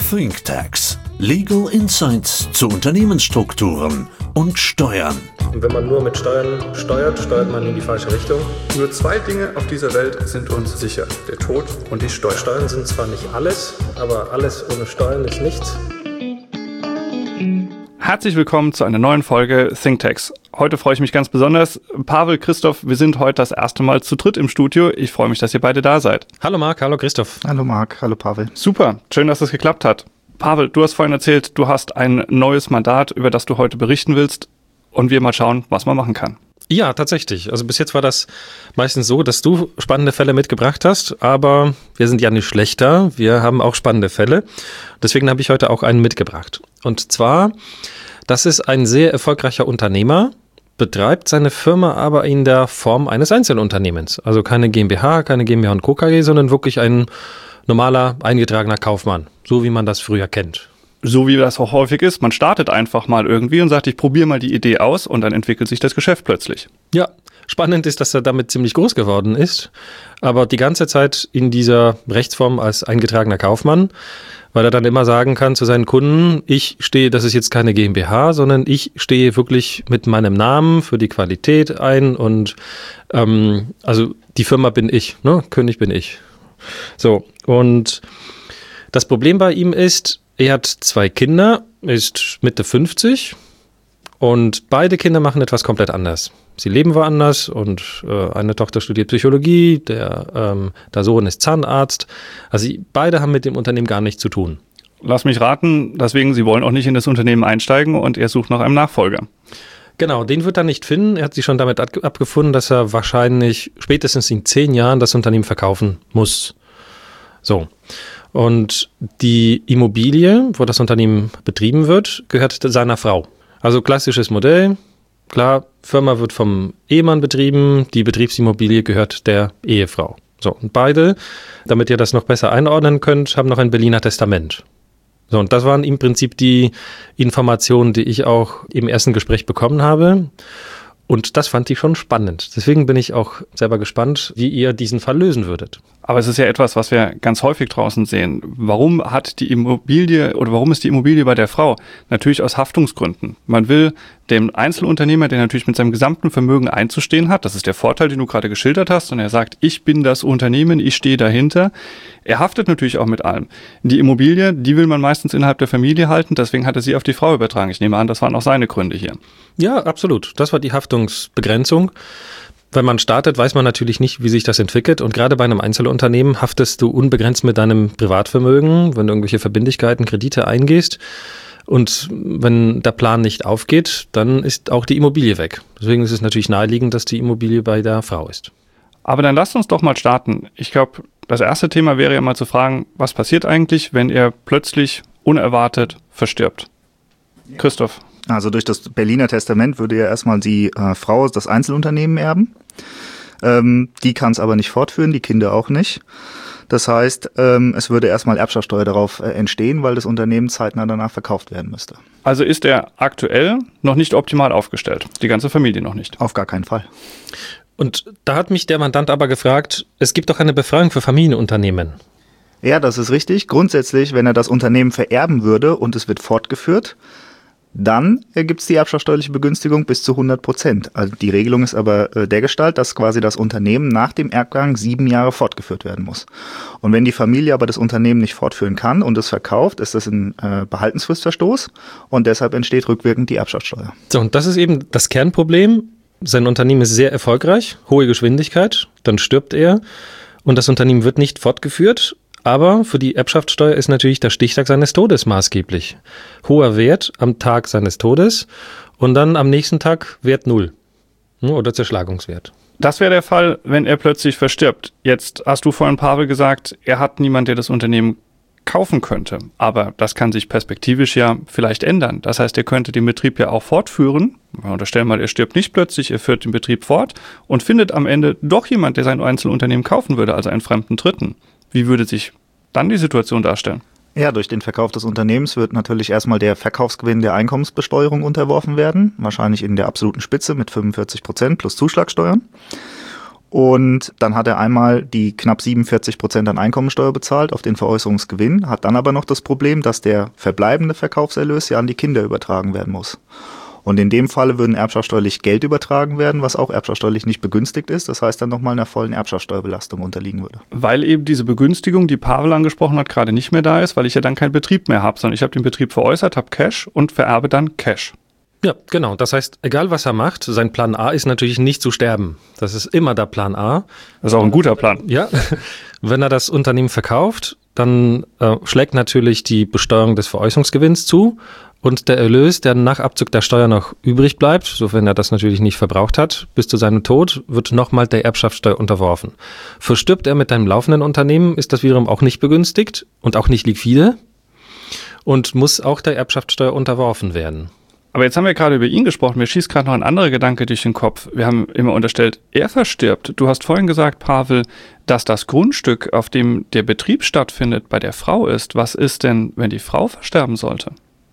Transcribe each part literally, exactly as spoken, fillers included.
ThinkTax. Legal Insights zu Unternehmensstrukturen und Steuern. Und wenn man nur mit Steuern steuert, steuert man in die falsche Richtung. Nur zwei Dinge auf dieser Welt sind uns sicher: der Tod und die Steuern. Steuern sind zwar nicht alles, aber alles ohne Steuern ist nichts. Herzlich willkommen zu einer neuen Folge ThinkTax. Heute freue ich mich ganz besonders. Pavel, Christoph, wir sind heute das erste Mal zu dritt im Studio. Ich freue mich, dass ihr beide da seid. Hallo Marc, hallo Christoph. Hallo Marc, hallo Pavel. Super, schön, dass es geklappt hat. Pavel, du hast vorhin erzählt, du hast ein neues Mandat, über das du heute berichten willst, und wir mal schauen, was man machen kann. Ja, tatsächlich. Also bis jetzt war das meistens so, dass du spannende Fälle mitgebracht hast, aber wir sind ja nicht schlechter. Wir haben auch spannende Fälle. Deswegen habe ich heute auch einen mitgebracht. Und zwar, das ist ein sehr erfolgreicher Unternehmer, betreibt seine Firma aber in der Form eines Einzelunternehmens. Also keine GmbH, keine GmbH und Co. K G, sondern wirklich ein normaler, eingetragener Kaufmann, so wie man das früher kennt. So wie das auch häufig ist, man startet einfach mal irgendwie und sagt, ich probiere mal die Idee aus, und dann entwickelt sich das Geschäft plötzlich. Ja, spannend ist, dass er damit ziemlich groß geworden ist, aber die ganze Zeit in dieser Rechtsform als eingetragener Kaufmann, weil er dann immer sagen kann zu seinen Kunden, ich stehe, das ist jetzt keine GmbH, sondern ich stehe wirklich mit meinem Namen für die Qualität ein, und ähm, also die Firma bin ich, ne? König bin ich. So, und das Problem bei ihm ist, er hat zwei Kinder, ist Mitte fünfzig, und beide Kinder machen etwas komplett anders. Sie leben woanders, und äh, eine Tochter studiert Psychologie, der, ähm, der Sohn ist Zahnarzt. Also sie, beide haben mit dem Unternehmen gar nichts zu tun. Lass mich raten, deswegen, Sie wollen auch nicht in das Unternehmen einsteigen, und er sucht nach einem Nachfolger. Genau, den wird er nicht finden. Er hat sich schon damit ab- abgefunden, dass er wahrscheinlich spätestens in zehn Jahren das Unternehmen verkaufen muss. So. Und die Immobilie, wo das Unternehmen betrieben wird, gehört seiner Frau. Also klassisches Modell. Klar, Firma wird vom Ehemann betrieben, die Betriebsimmobilie gehört der Ehefrau. So, und beide, damit ihr das noch besser einordnen könnt, haben noch ein Berliner Testament. So, und das waren im Prinzip die Informationen, die ich auch im ersten Gespräch bekommen habe. Und das fand ich schon spannend. Deswegen bin ich auch selber gespannt, wie ihr diesen Fall lösen würdet. Aber es ist ja etwas, was wir ganz häufig draußen sehen. Warum hat die Immobilie oder warum ist die Immobilie bei der Frau? Natürlich aus Haftungsgründen. Man will dem Einzelunternehmer, der natürlich mit seinem gesamten Vermögen einzustehen hat, das ist der Vorteil, den du gerade geschildert hast, und er sagt, ich bin das Unternehmen, ich stehe dahinter. Er haftet natürlich auch mit allem. Die Immobilie, die will man meistens innerhalb der Familie halten, deswegen hat er sie auf die Frau übertragen. Ich nehme an, das waren auch seine Gründe hier. Ja, absolut. Das war die Haftungsbegrenzung. Wenn man startet, weiß man natürlich nicht, wie sich das entwickelt. Und gerade bei einem Einzelunternehmen haftest du unbegrenzt mit deinem Privatvermögen, wenn du irgendwelche Verbindlichkeiten, Kredite eingehst. Und wenn der Plan nicht aufgeht, dann ist auch die Immobilie weg. Deswegen ist es natürlich naheliegend, dass die Immobilie bei der Frau ist. Aber dann lasst uns doch mal starten. Ich glaube, das erste Thema wäre ja mal zu fragen, was passiert eigentlich, wenn er plötzlich unerwartet verstirbt? Ja. Christoph. Also durch das Berliner Testament würde ja erstmal die äh, Frau das Einzelunternehmen erben. Ähm, die kann es aber nicht fortführen, die Kinder auch nicht. Das heißt, ähm, es würde erstmal Erbschaftssteuer darauf äh, entstehen, weil das Unternehmen zeitnah danach verkauft werden müsste. Also ist er aktuell noch nicht optimal aufgestellt, die ganze Familie noch nicht? Auf gar keinen Fall. Und da hat mich der Mandant aber gefragt, es gibt doch eine Befreiung für Familienunternehmen. Ja, das ist richtig. Grundsätzlich, wenn er das Unternehmen vererben würde und es wird fortgeführt, dann gibt es die erbschaftssteuerliche Begünstigung bis zu hundert Prozent. Also die Regelung ist aber äh, dergestalt, dass quasi das Unternehmen nach dem Erbgang sieben Jahre fortgeführt werden muss. Und wenn die Familie aber das Unternehmen nicht fortführen kann und es verkauft, ist das ein äh, Behaltensfristverstoß, und deshalb entsteht rückwirkend die Erbschaftssteuer. So, und das ist eben das Kernproblem. Sein Unternehmen ist sehr erfolgreich, hohe Geschwindigkeit, dann stirbt er und das Unternehmen wird nicht fortgeführt. Aber für die Erbschaftssteuer ist natürlich der Stichtag seines Todes maßgeblich. Hoher Wert am Tag seines Todes und dann am nächsten Tag Wert null oder Zerschlagungswert. Das wäre der Fall, wenn er plötzlich verstirbt. Jetzt hast du vorhin, Pavel, gesagt, er hat niemanden, der das Unternehmen kaufen könnte. Aber das kann sich perspektivisch ja vielleicht ändern. Das heißt, er könnte den Betrieb ja auch fortführen. Wir unterstellen mal, er stirbt nicht plötzlich, er führt den Betrieb fort und findet am Ende doch jemand, der sein Einzelunternehmen kaufen würde, also einen fremden Dritten. Wie würde sich dann die Situation darstellen? Ja, durch den Verkauf des Unternehmens wird natürlich erstmal der Verkaufsgewinn der Einkommensbesteuerung unterworfen werden, wahrscheinlich in der absoluten Spitze mit fünfundvierzig Prozent plus Zuschlagsteuern. Und dann hat er einmal die knapp siebenundvierzig Prozent an Einkommensteuer bezahlt auf den Veräußerungsgewinn, hat dann aber noch das Problem, dass der verbleibende Verkaufserlös ja an die Kinder übertragen werden muss. Und in dem Falle würden erbschaftssteuerlich Geld übertragen werden, was auch erbschaftssteuerlich nicht begünstigt ist. Das heißt dann nochmal einer vollen Erbschaftssteuerbelastung unterliegen würde. Weil eben diese Begünstigung, die Pavel angesprochen hat, gerade nicht mehr da ist, weil ich ja dann keinen Betrieb mehr habe, sondern ich habe den Betrieb veräußert, habe Cash und vererbe dann Cash. Ja, genau. Das heißt, egal was er macht, sein Plan A ist natürlich nicht zu sterben. Das ist immer der Plan A. Das ist auch ein guter Plan. Ja, wenn er das Unternehmen verkauft, dann äh, schlägt natürlich die Besteuerung des Veräußerungsgewinns zu und der Erlös, der nach Abzug der Steuer noch übrig bleibt, sofern er das natürlich nicht verbraucht hat, bis zu seinem Tod, wird nochmal der Erbschaftssteuer unterworfen. Verstirbt er mit einem laufenden Unternehmen, ist das wiederum auch nicht begünstigt und auch nicht liquide und muss auch der Erbschaftssteuer unterworfen werden. Aber jetzt haben wir gerade über ihn gesprochen. Mir schießt gerade noch ein anderer Gedanke durch den Kopf. Wir haben immer unterstellt, er verstirbt. Du hast vorhin gesagt, Pavel, dass das Grundstück, auf dem der Betrieb stattfindet, bei der Frau ist. Was ist denn, wenn die Frau versterben sollte?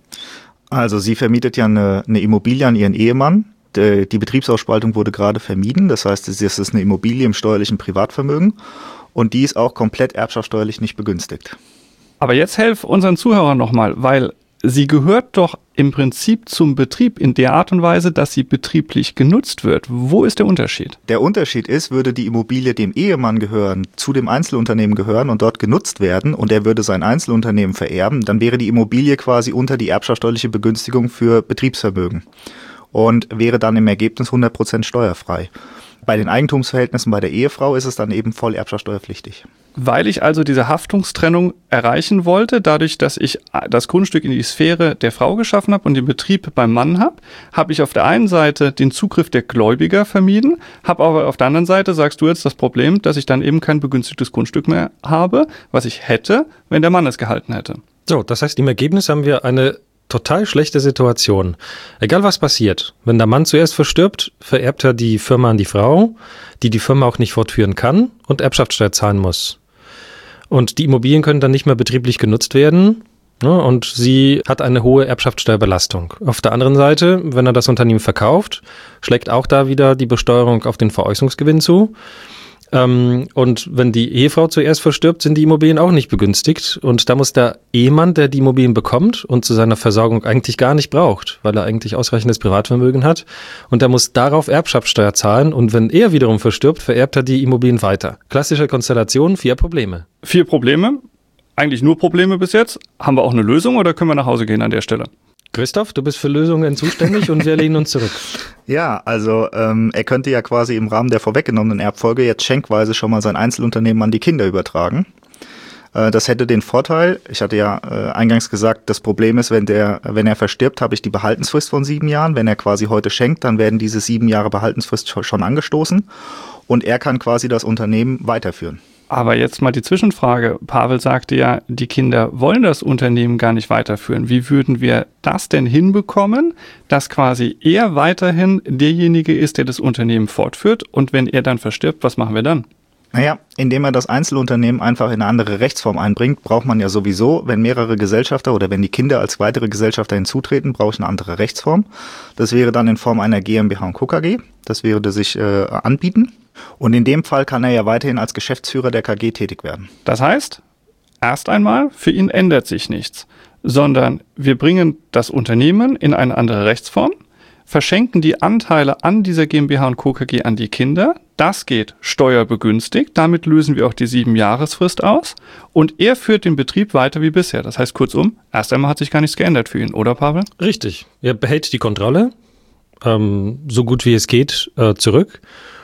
Also sie vermietet ja eine, eine Immobilie an ihren Ehemann. Die, die Betriebsausspaltung wurde gerade vermieden. Das heißt, es ist eine Immobilie im steuerlichen Privatvermögen. Und die ist auch komplett erbschaftssteuerlich nicht begünstigt. Aber jetzt helf unseren Zuhörern nochmal, weil sie gehört doch im Prinzip zum Betrieb in der Art und Weise, dass sie betrieblich genutzt wird. Wo ist der Unterschied? Der Unterschied ist, würde die Immobilie dem Ehemann gehören, zu dem Einzelunternehmen gehören und dort genutzt werden und er würde sein Einzelunternehmen vererben, dann wäre die Immobilie quasi unter die erbschaftssteuerliche Begünstigung für Betriebsvermögen und wäre dann im Ergebnis hundert Prozent steuerfrei. Bei den Eigentumsverhältnissen bei der Ehefrau ist es dann eben voll erbschaftssteuerpflichtig. Weil ich also diese Haftungstrennung erreichen wollte, dadurch, dass ich das Grundstück in die Sphäre der Frau geschaffen habe und den Betrieb beim Mann habe, habe ich auf der einen Seite den Zugriff der Gläubiger vermieden, habe aber auf der anderen Seite, sagst du jetzt, das Problem, dass ich dann eben kein begünstigtes Grundstück mehr habe, was ich hätte, wenn der Mann es gehalten hätte. So, das heißt, im Ergebnis haben wir eine total schlechte Situation. Egal was passiert, wenn der Mann zuerst verstirbt, vererbt er die Firma an die Frau, die die Firma auch nicht fortführen kann und Erbschaftssteuer zahlen muss. Und die Immobilien können dann nicht mehr betrieblich genutzt werden, ne, und sie hat eine hohe Erbschaftssteuerbelastung. Auf der anderen Seite, wenn er das Unternehmen verkauft, schlägt auch da wieder die Besteuerung auf den Veräußerungsgewinn zu. Ähm, und wenn die Ehefrau zuerst verstirbt, sind die Immobilien auch nicht begünstigt. Und da muss der Ehemann, der die Immobilien bekommt und zu seiner Versorgung eigentlich gar nicht braucht, weil er eigentlich ausreichendes Privatvermögen hat, und der muss darauf Erbschaftssteuer zahlen. Und wenn er wiederum verstirbt, vererbt er die Immobilien weiter. Klassische Konstellation, vier Probleme. Vier Probleme, eigentlich nur Probleme bis jetzt. Haben wir auch eine Lösung oder können wir nach Hause gehen an der Stelle? Christoph, du bist für Lösungen zuständig und wir lehnen uns zurück. Ja, also ähm, er könnte ja quasi im Rahmen der vorweggenommenen Erbfolge jetzt schenkweise schon mal sein Einzelunternehmen an die Kinder übertragen. Äh, das hätte den Vorteil, ich hatte ja äh, eingangs gesagt, das Problem ist, wenn der, wenn er verstirbt, habe ich die Behaltensfrist von sieben Jahren. Wenn er quasi heute schenkt, dann werden diese sieben Jahre Behaltensfrist schon angestoßen und er kann quasi das Unternehmen weiterführen. Aber jetzt mal die Zwischenfrage. Pavel sagte ja, die Kinder wollen das Unternehmen gar nicht weiterführen. Wie würden wir das denn hinbekommen, dass quasi er weiterhin derjenige ist, der das Unternehmen fortführt? Und wenn er dann verstirbt, was machen wir dann? Naja, indem er das Einzelunternehmen einfach in eine andere Rechtsform einbringt, braucht man ja sowieso, wenn mehrere Gesellschafter oder wenn die Kinder als weitere Gesellschafter hinzutreten, brauche ich eine andere Rechtsform. Das wäre dann in Form einer GmbH und Co. K G. Das würde sich äh, anbieten. Und in dem Fall kann er ja weiterhin als Geschäftsführer der K G tätig werden. Das heißt, erst einmal, für ihn ändert sich nichts, sondern wir bringen das Unternehmen in eine andere Rechtsform, verschenken die Anteile an dieser GmbH und Co. K G an die Kinder. Das geht steuerbegünstigt. Damit lösen wir auch die sieben-Jahresfrist aus. Und er führt den Betrieb weiter wie bisher. Das heißt, kurzum, erst einmal hat sich gar nichts geändert für ihn, oder Pavel? Richtig. Er behält die Kontrolle, ähm, so gut wie es geht, äh, zurück.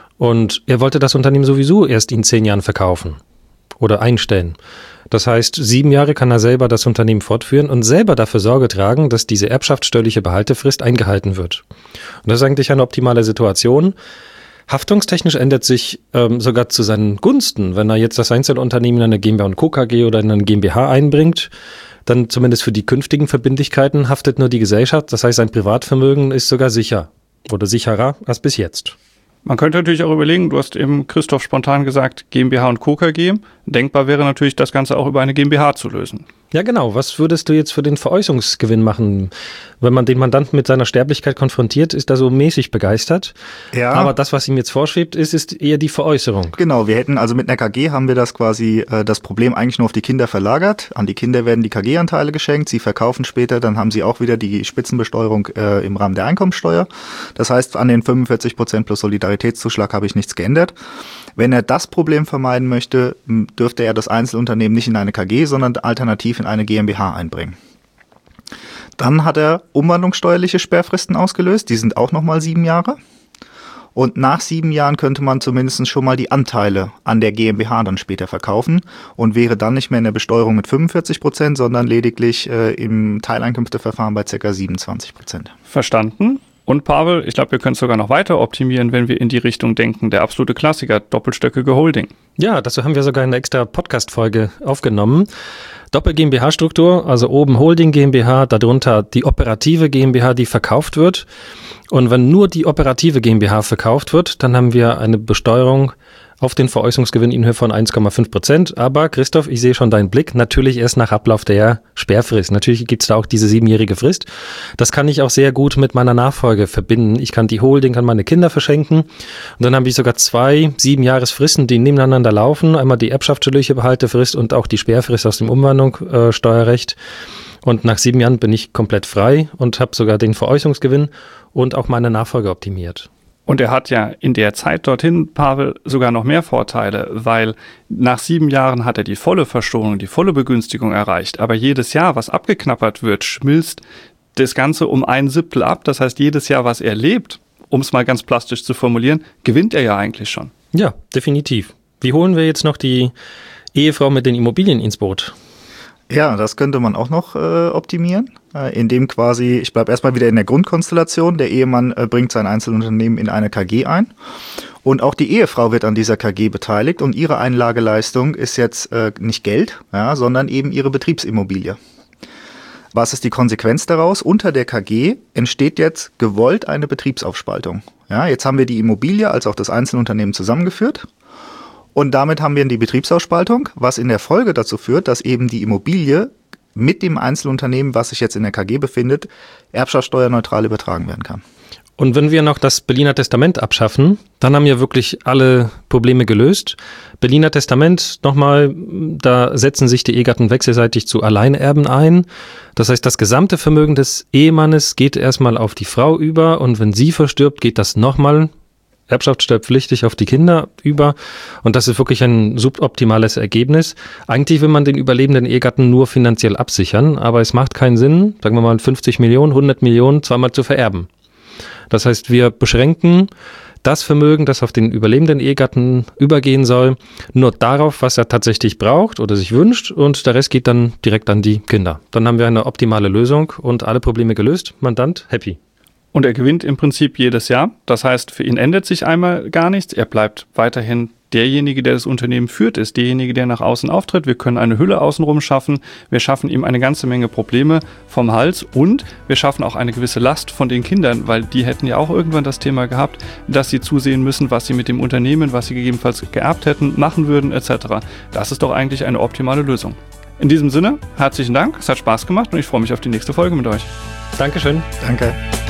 Und er wollte das Unternehmen sowieso erst in zehn Jahren verkaufen oder einstellen. Das heißt, sieben Jahre kann er selber das Unternehmen fortführen und selber dafür Sorge tragen, dass diese erbschaftssteuerliche Behaltefrist eingehalten wird. Und das ist eigentlich eine optimale Situation. Haftungstechnisch ändert sich ähm, sogar zu seinen Gunsten. Wenn er jetzt das Einzelunternehmen in eine GmbH und Co. K G oder in eine GmbH einbringt, dann zumindest für die künftigen Verbindlichkeiten haftet nur die Gesellschaft. Das heißt, sein Privatvermögen ist sogar sicher oder sicherer als bis jetzt. Man könnte natürlich auch überlegen, du hast eben, Christoph, spontan gesagt, GmbH und Co. K G. Denkbar wäre natürlich, das Ganze auch über eine GmbH zu lösen. Ja, genau. Was würdest du jetzt für den Veräußerungsgewinn machen? Wenn man den Mandanten mit seiner Sterblichkeit konfrontiert, ist er so mäßig begeistert. Ja. Aber das, was ihm jetzt vorschwebt, ist, ist eher die Veräußerung. Genau, wir hätten also mit einer K G haben wir das quasi äh, das Problem eigentlich nur auf die Kinder verlagert. An die Kinder werden die K G-Anteile geschenkt, sie verkaufen später, dann haben sie auch wieder die Spitzenbesteuerung äh, im Rahmen der Einkommensteuer. Das heißt, an den fünfundvierzig Prozent plus Solidaritätszuschlag habe ich nichts geändert. Wenn er das Problem vermeiden möchte, dürfte er das Einzelunternehmen nicht in eine K G, sondern alternativ in eine GmbH einbringen. Dann hat er umwandlungssteuerliche Sperrfristen ausgelöst, die sind auch nochmal sieben Jahre. Und nach sieben Jahren könnte man zumindest schon mal die Anteile an der GmbH dann später verkaufen und wäre dann nicht mehr in der Besteuerung mit fünfundvierzig Prozent, sondern lediglich äh, im Teileinkünfteverfahren bei ca. siebenundzwanzig Prozent. Verstanden. Und Pavel, ich glaube, wir können es sogar noch weiter optimieren, wenn wir in die Richtung denken. Der absolute Klassiker, doppelstöckige Holding. Ja, dazu haben wir sogar eine extra Podcast-Folge aufgenommen. Doppel-GmbH-Struktur, also oben Holding GmbH, darunter die operative GmbH, die verkauft wird. Und wenn nur die operative GmbH verkauft wird, dann haben wir eine Besteuerung auf den Veräußerungsgewinn in Höhe von eins Komma fünf Prozent. Aber Christoph, ich sehe schon deinen Blick, natürlich erst nach Ablauf der Sperrfrist. Natürlich gibt es da auch diese siebenjährige Frist. Das kann ich auch sehr gut mit meiner Nachfolge verbinden. Ich kann die Holding an meine Kinder verschenken. Und dann habe ich sogar zwei Siebenjahresfristen, die nebeneinander laufen. Einmal die erbschaftssteuerliche Behaltefrist und auch die Sperrfrist aus dem Umwandlungssteuerrecht. Und nach sieben Jahren bin ich komplett frei und habe sogar den Veräußerungsgewinn und auch meine Nachfolge optimiert. Und er hat ja in der Zeit dorthin, Pavel, sogar noch mehr Vorteile, weil nach sieben Jahren hat er die volle Versteuerung, die volle Begünstigung erreicht. Aber jedes Jahr, was abgeknappert wird, schmilzt das Ganze um ein Siebtel ab. Das heißt, jedes Jahr, was er lebt, um es mal ganz plastisch zu formulieren, gewinnt er ja eigentlich schon. Ja, definitiv. Wie holen wir jetzt noch die Ehefrau mit den Immobilien ins Boot? Ja, das könnte man auch noch äh, optimieren, äh, indem quasi, ich bleibe erstmal wieder in der Grundkonstellation, der Ehemann äh, bringt sein Einzelunternehmen in eine K G ein und auch die Ehefrau wird an dieser K G beteiligt und ihre Einlageleistung ist jetzt äh, nicht Geld, ja, sondern eben ihre Betriebsimmobilie. Was ist die Konsequenz daraus? Unter der K G entsteht jetzt gewollt eine Betriebsaufspaltung. Ja, jetzt haben wir die Immobilie als auch das Einzelunternehmen zusammengeführt. Und damit haben wir die Betriebsausspaltung, was in der Folge dazu führt, dass eben die Immobilie mit dem Einzelunternehmen, was sich jetzt in der K G befindet, erbschaftssteuerneutral übertragen werden kann. Und wenn wir noch das Berliner Testament abschaffen, dann haben wir wirklich alle Probleme gelöst. Berliner Testament, nochmal, da setzen sich die Ehegatten wechselseitig zu Alleinerben ein. Das heißt, das gesamte Vermögen des Ehemannes geht erstmal auf die Frau über und wenn sie verstirbt, geht das nochmal erbschaftssteuerpflichtig auf die Kinder über und das ist wirklich ein suboptimales Ergebnis. Eigentlich will man den überlebenden Ehegatten nur finanziell absichern, aber es macht keinen Sinn, sagen wir mal fünfzig Millionen, hundert Millionen zweimal zu vererben. Das heißt, wir beschränken das Vermögen, das auf den überlebenden Ehegatten übergehen soll, nur darauf, was er tatsächlich braucht oder sich wünscht und der Rest geht dann direkt an die Kinder. Dann haben wir eine optimale Lösung und alle Probleme gelöst. Mandant happy. Und er gewinnt im Prinzip jedes Jahr. Das heißt, für ihn ändert sich einmal gar nichts. Er bleibt weiterhin derjenige, der das Unternehmen führt, ist derjenige, der nach außen auftritt. Wir können eine Hülle außenrum schaffen. Wir schaffen ihm eine ganze Menge Probleme vom Hals und wir schaffen auch eine gewisse Last von den Kindern, weil die hätten ja auch irgendwann das Thema gehabt, dass sie zusehen müssen, was sie mit dem Unternehmen, was sie gegebenenfalls geerbt hätten, machen würden et cetera. Das ist doch eigentlich eine optimale Lösung. In diesem Sinne, herzlichen Dank. Es hat Spaß gemacht und ich freue mich auf die nächste Folge mit euch. Dankeschön. Danke.